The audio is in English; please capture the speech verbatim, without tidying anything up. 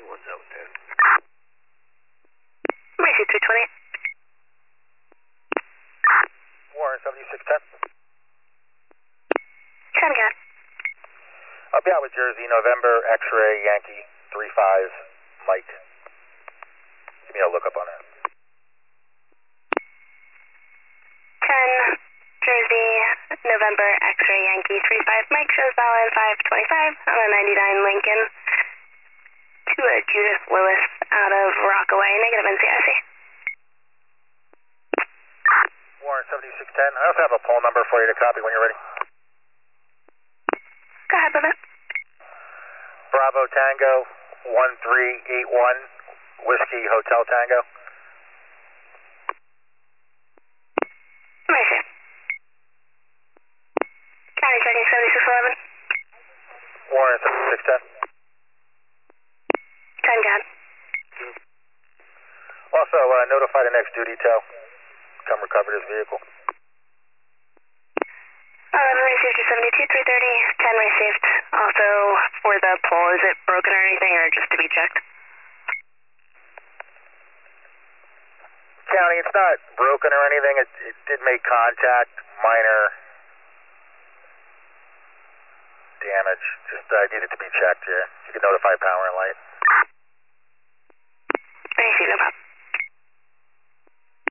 one's out there. Mercy three twenty. Warren seventy-six ten. ten got. I'll be out with Jersey, November, X-ray, Yankee, three five, Mike. Give me a lookup on that. ten, Jersey, November, X-ray, Yankee, three five, Mike, shows valid five twenty-five on a ninety-nine Lincoln to a Judith Lewis out of Rockaway, negative N C I C. Warren seventy-six ten. I also have a poll number for you to copy when you're ready. Go ahead with it. Bravo Tango one three eight one, Whiskey Hotel Tango. Mercy. County checking seventy-six eleven. Warren seventy-six ten. ten got. Also, uh, notify the next duty detail. Come recover this vehicle. eleven received to seventy-two three thirty, ten received. Also, for the pole, is it broken or anything, or just to be checked? County, it's not broken or anything. It, it did make contact, minor damage. Just uh, needed to be checked here. You can notify power and light.